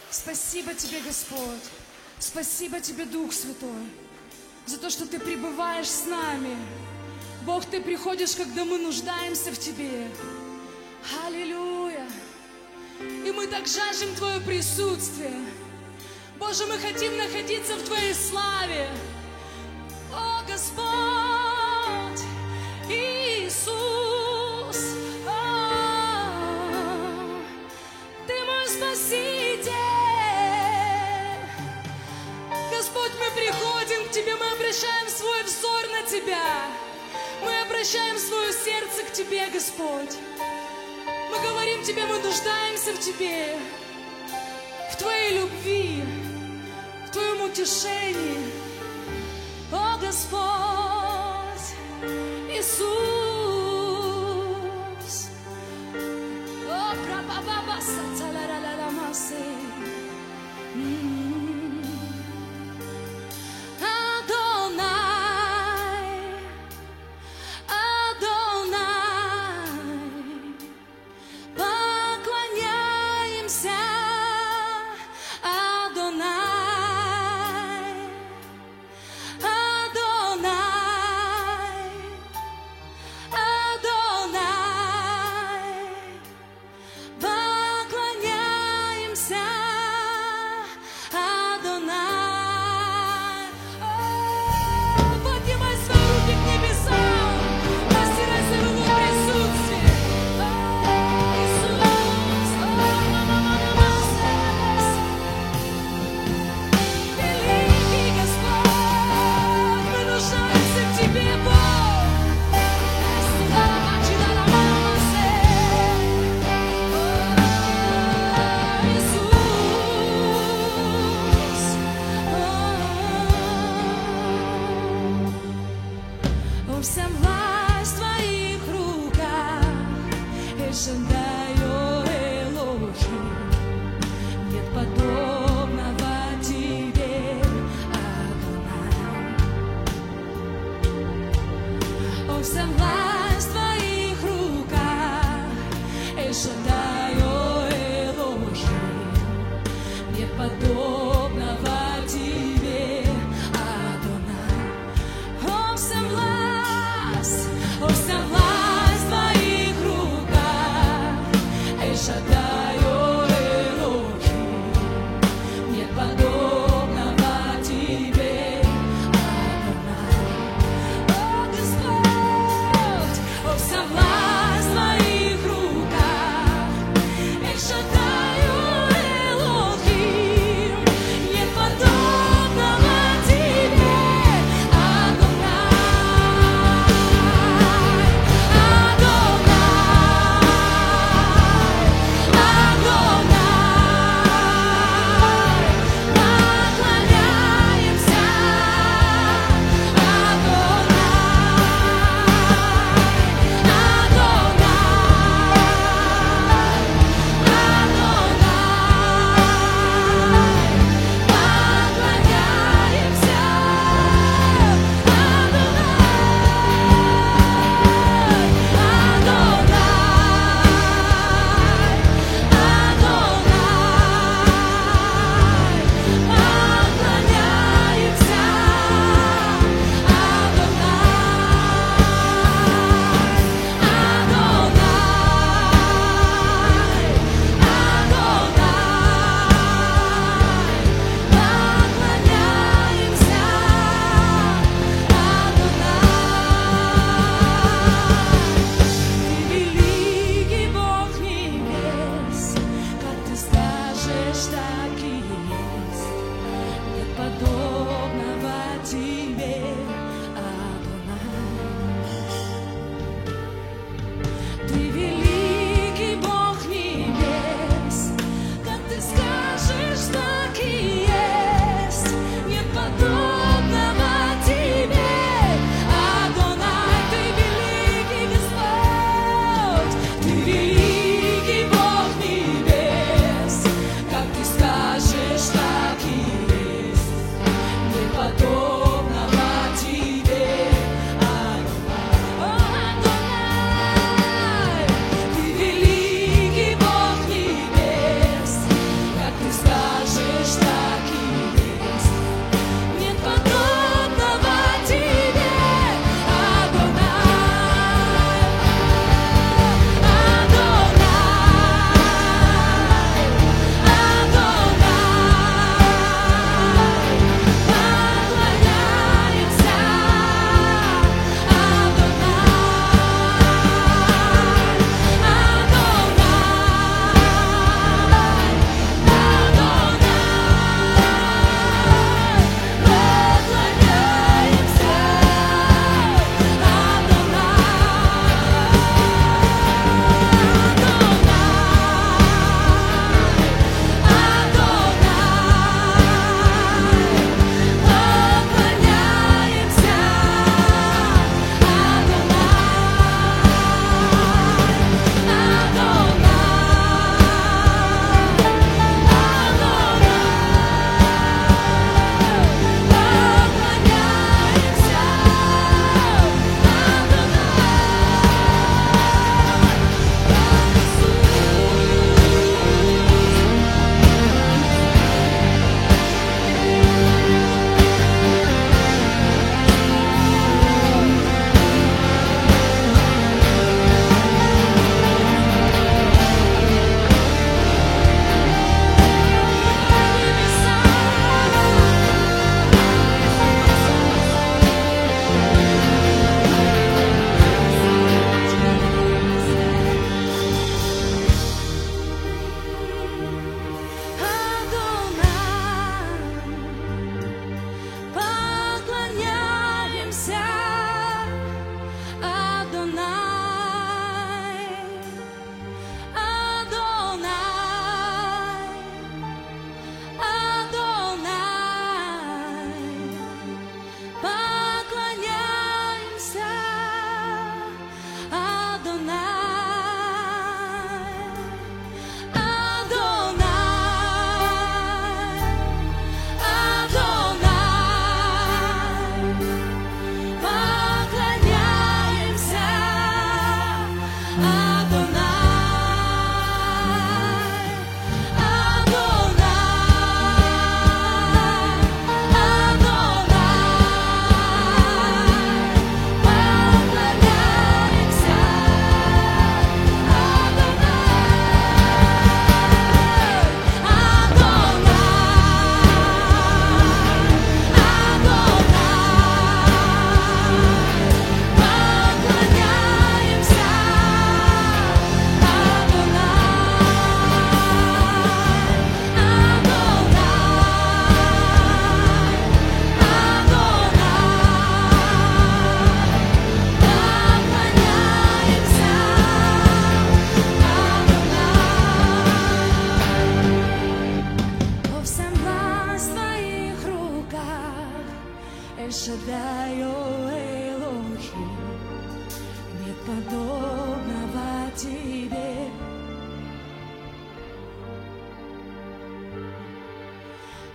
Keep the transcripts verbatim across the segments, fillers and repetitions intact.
Спасибо Тебе, Господь. Спасибо Тебе, Дух Святой, за то, что Ты пребываешь с нами. Бог, Ты приходишь, когда мы нуждаемся в Тебе. Аллилуйя. И мы так жаждем Твое присутствие. Боже, мы хотим находиться в Твоей славе. О, Господь, Иисус, о, Ты мой Спаситель. Господь, мы приходим к Тебе, мы обращаем свой взор на Тебя. Мы обращаем свое сердце к Тебе, Господь. Мы говорим Тебе, мы нуждаемся в Тебе, в Твоей любви, в Твоем утешении. О, Господь, Иисус. О, прабабаса, цаларалаламасе. Вся власть в Твоих руках, Эль-Шаддай, Элохим, нет подобного Тебе, Адонай. О, вся власть в Твоих руках, Эль-Шаддай, Элохим, нет подобного Тебе, Адонай. О, вся власть, о, вся власть в Твоих руках, Эль-Шаддай, Элохим, нет подобного Тебе, Адонай. О, Господь, о, вся власть в Твоих руках, Эль-Шаддай, Элохим, нет подобного Тебе, Адонай.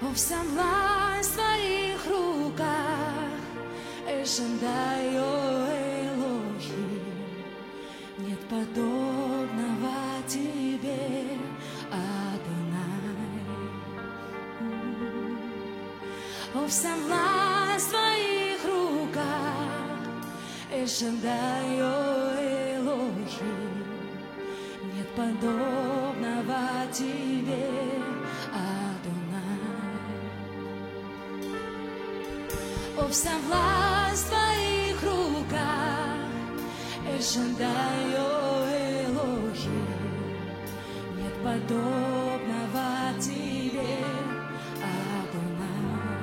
О, вся власть в твоих руках, Эшандай, о Элохим, нет подобного тебе, Адонай. О, вся власть в твоих руках, Эшандай, о Элохим, нет подобного тебе, Адонай. О, вся власть в твоих руках, Эль-Шаддай, о Элохим, нет подобного тебе, Адонай.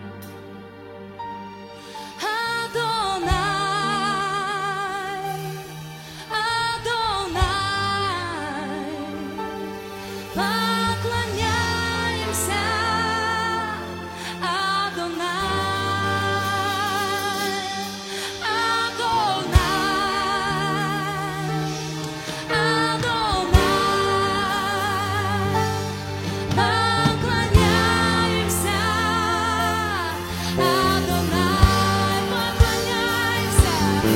Адонай, Адонай, поклоняемся, Адонай, Адонай, Адонай, поклоняемся, Адонай, поклоняемся,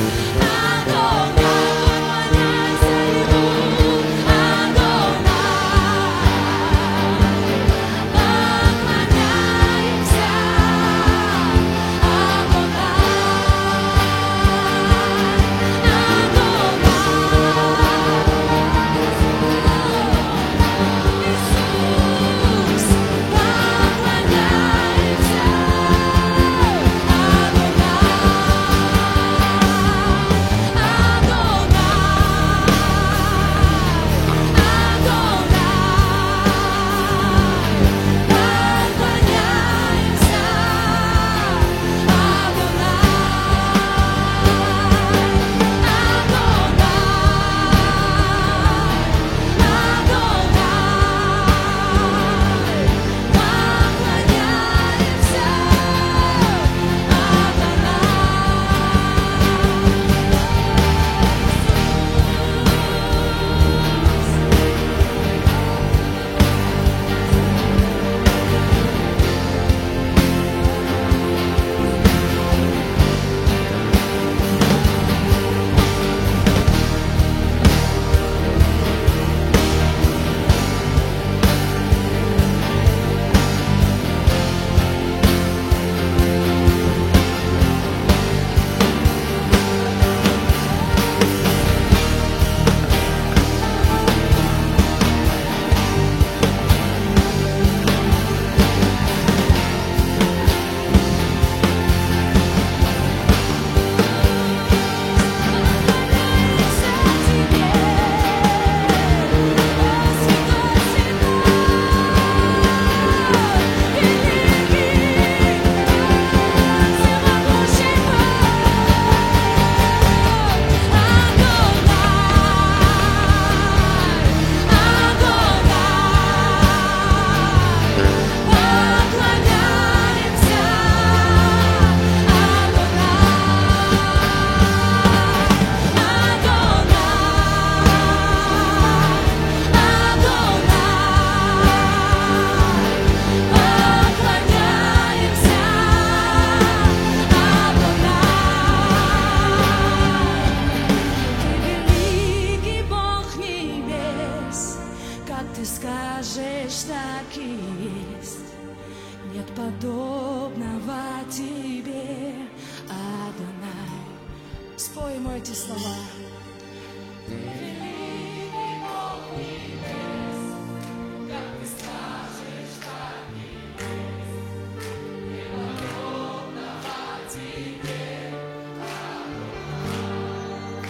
скажешь, так и есть. Нет подобного тебе, Адонай. Споем эти слова. Ты великий Бог небес, как ты скажешь, так и есть. Нет подобного тебе, Адонай.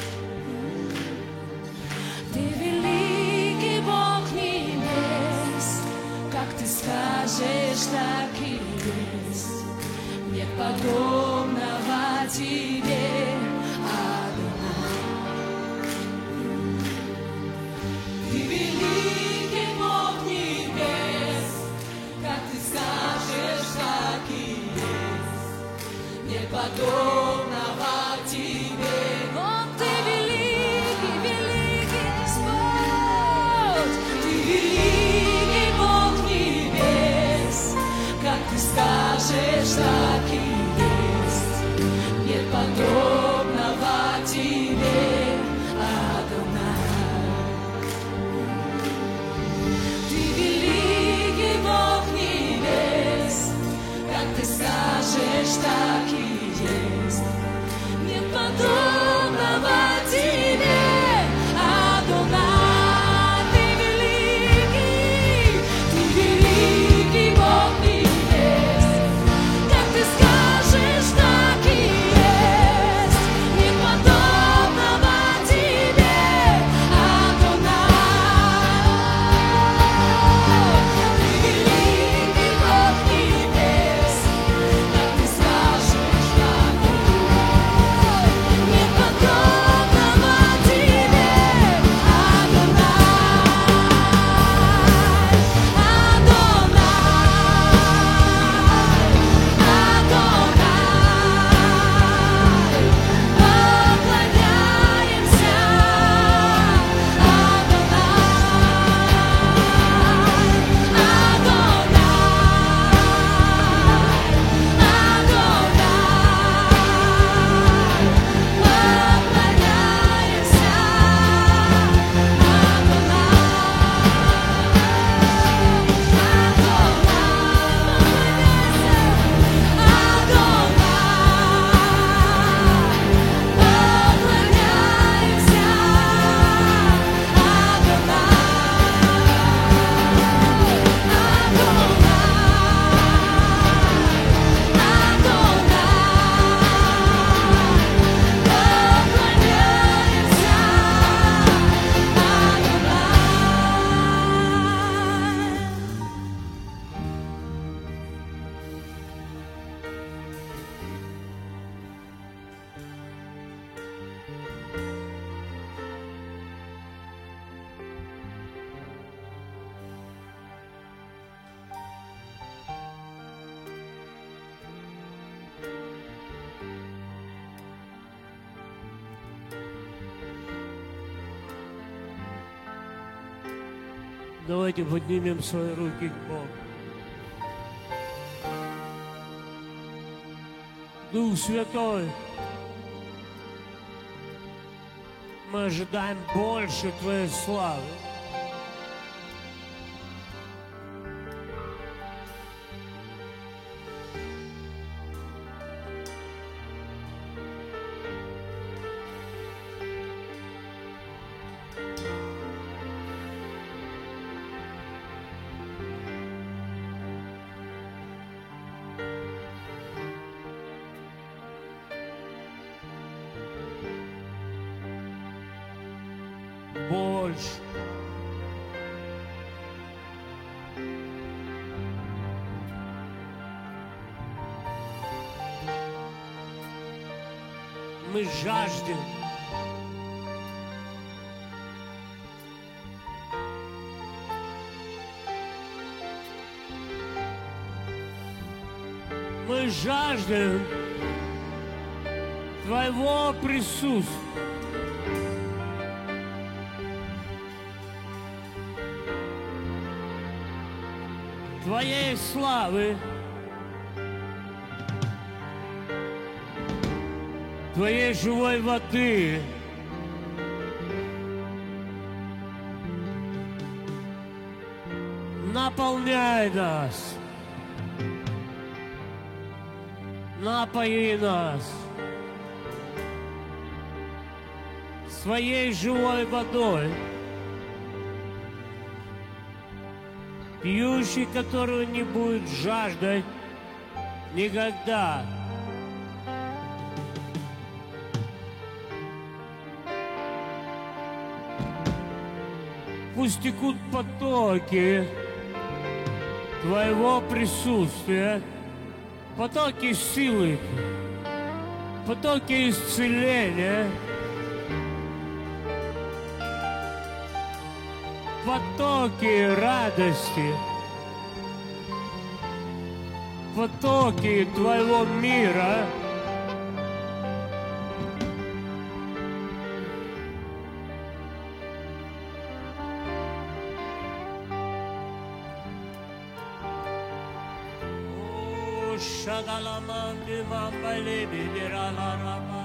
Ты великий Бог небес, как ты скажешь, так и есть. Нет подобного тебе, Адонай. скажешь, так и есть. Нет подобного тебе, Адонай. Ты великий Бог небес, как ты скажешь, так и есть. Нет подобного тебе, Адонай. Ты великий, ты великий Бог небес, как ты скажешь, так и есть. Нет подобного тебе, Адонай. Ты великий Бог небес, как ты скажешь, так и есть. Нет подобного тебе, Давайте поднимем свои руки к Богу. Дух Святой, мы ожидаем больше Твоей славы. Больше. Мы жаждем. Мы жаждем Твоего присутствия. Твоей славы, Твоей живой воды, наполняй нас, напои нас своей живой водой, пьющий, которого не будет жаждать никогда. Пусть текут потоки Твоего присутствия, потоки силы, потоки исцеления, потоки радости, потоки Твоего мира. Shagalamandi Mambali Bidirala Rama.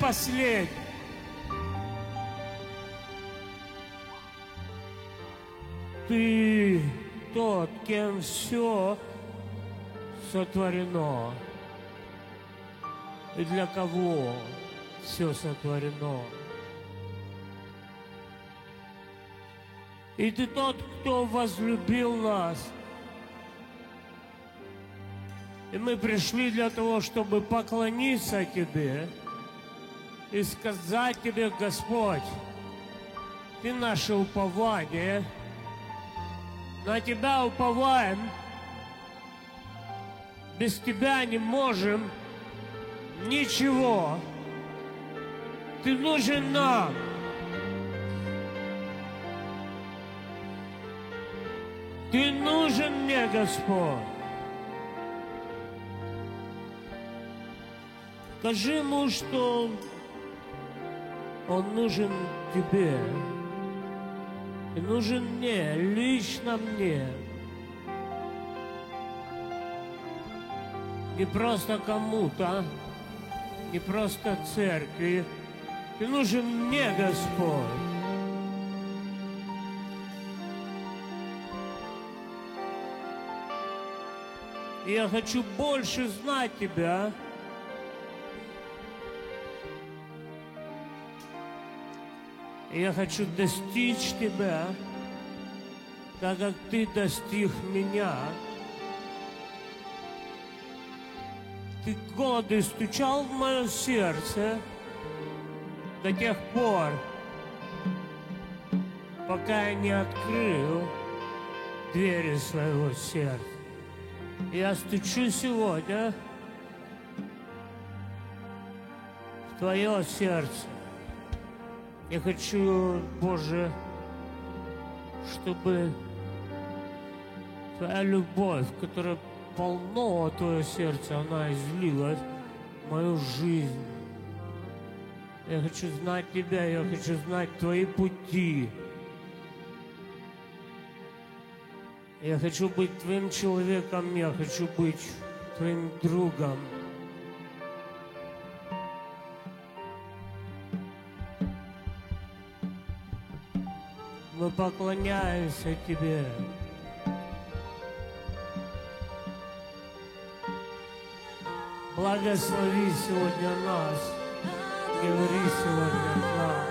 последний. Ты тот, кем все сотворено. И для кого все сотворено. И ты тот, кто возлюбил нас. И мы пришли для того, чтобы поклониться Тебе и сказать Тебе, Господь, Ты наше упование, на Тебя уповаем, без Тебя не можем ничего. Ты нужен нам. Ты нужен мне, Господь. Скажи ему, что он нужен тебе. И нужен мне, лично мне. Не просто кому-то, не просто церкви. Ты нужен мне, Господь. И я хочу больше знать Тебя. И я хочу достичь Тебя, так как Ты достиг меня. Ты годы стучал в мое сердце до тех пор, пока я не открыл двери своего сердца. Я стучу сегодня в Твое сердце. Я хочу, Боже, чтобы Твоя любовь, которая полно Твое сердце, она излилась в мою жизнь. Я хочу знать Тебя, я хочу знать Твои пути. Я хочу быть Твоим человеком, я хочу быть Твоим другом. Мы поклоняемся Тебе. Благослови сегодня нас. Говори сегодня к нам.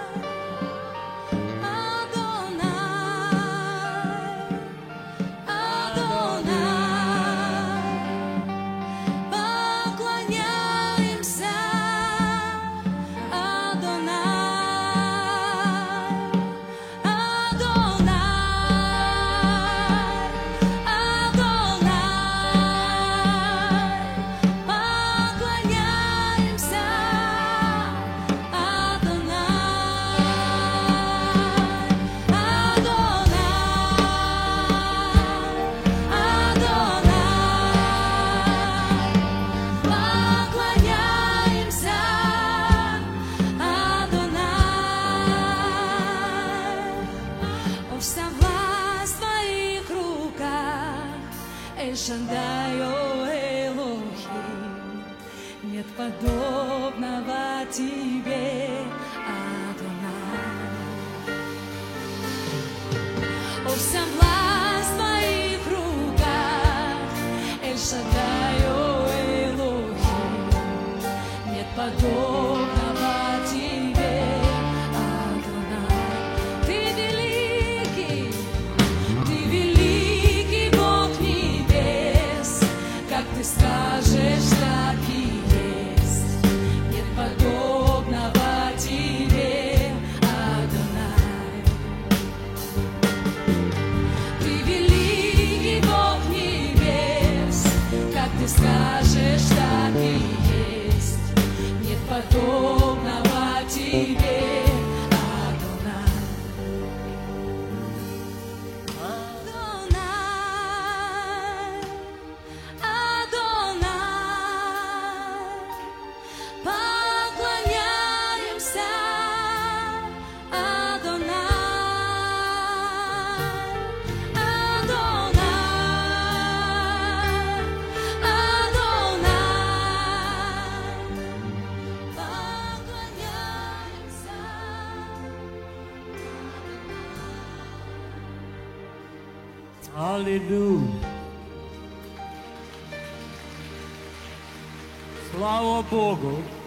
Шандай, о Элохим, нет подобного Тебе, Адонай. О, вся власть в Твоих руках, Эль Шаддай, о Элохим, нет подобного Тебе, Адонай. Ты великий, Ты великий Бог небес, как Ты скажешь, так и есть. Нет подобного Тебе, Адонай. Ты великий Бог небес, как Ты скажешь, так и есть. Нет подобного идут. Слава Богу,